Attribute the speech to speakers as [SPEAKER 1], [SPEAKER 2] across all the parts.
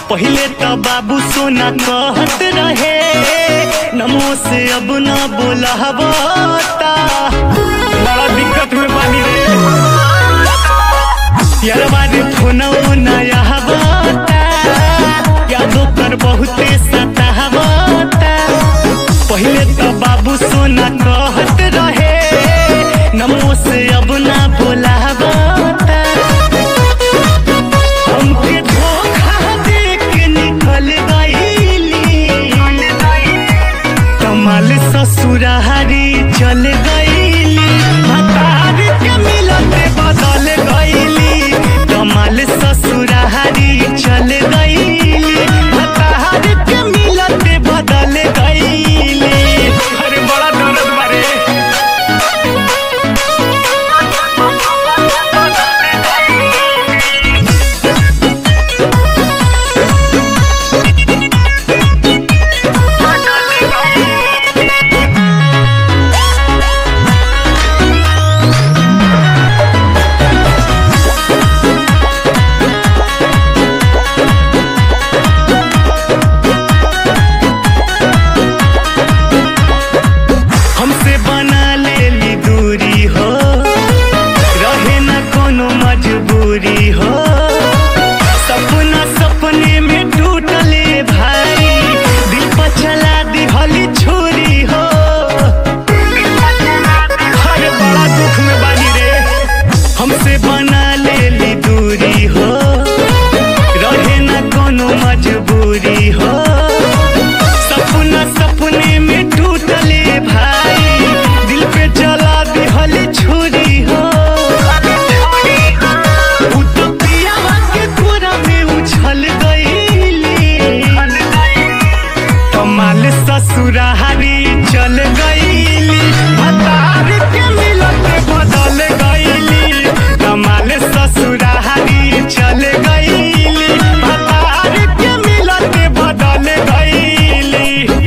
[SPEAKER 1] पहले तो बाबू सोना कहत रहे, नमो से अब न बोलहबता। बड़ा दिक्कत में बानी रे यार, बारे फोनो नया बता, यादों कर बहुते सतावता। पहले तो बाबू सोना कहत रहे, नमो से अब न बोलहबता। हमके धोखा दे के निकल गईली, कमाल ससुरारी चल गईली, हतार के मिलते बदल गईली। कमाल ससुरारी चल गईली, हतार के मिलते बदल गईली। अरे बड़ा दर्द बारे। हमसे बना लेली दूरी हो, रहे न कोनो मजबूरी हो। सपना सपने में टूटले भाई, दिल पर चला दिहली छुरी हो। अरे बड़ा दुख में बानी रे। हमसे बना लेली दूरी हो, रहे न कोनो मजबूरी हो। सपना सपने में टूटले भाई, दिल पे जला दिहली छुरी हो। उतपिया के कोरा में उछल गईली, कमाल ससुरारी चल गईली, हतार के मिलते बदल गईली। कमाल ससुरारी चल गईली, हतार के मिलते बदल गईली।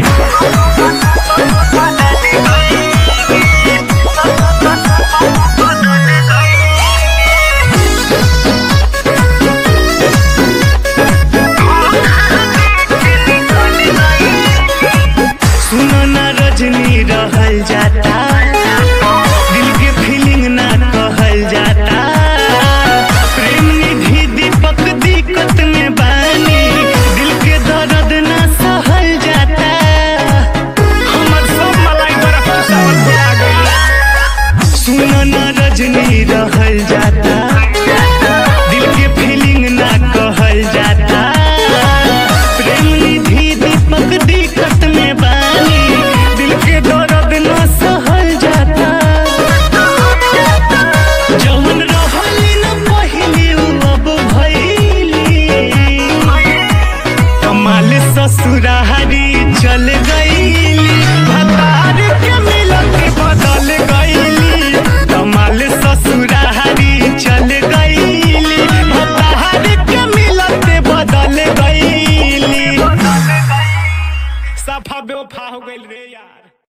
[SPEAKER 1] सुनो ना रजनी रहल जाता, दिल के फीलिंग ना कहल जाता। प्रेम निधि दीपक दिक्कत में बानी, दिल के दर्द ना सहल जाता। हमर सब मलाई बर्फ चुसावल भुला गइल। सुनो ना रजनी रहल जाता, दिल के फीलिंग ना कहल जाता। प्रेम निधि दीपक दिक्कत में बानी, दिल के दर्द न सहल जाता। जवन रहली न पहिली उ अब भइली, कमाल ससुरारी चल गईली, हतार के मिलते बदल गईली। कमाल ससुरारी चल गईली, हतार के मिलते बदल गईली। सफा बेवफा हो गइल रे यार।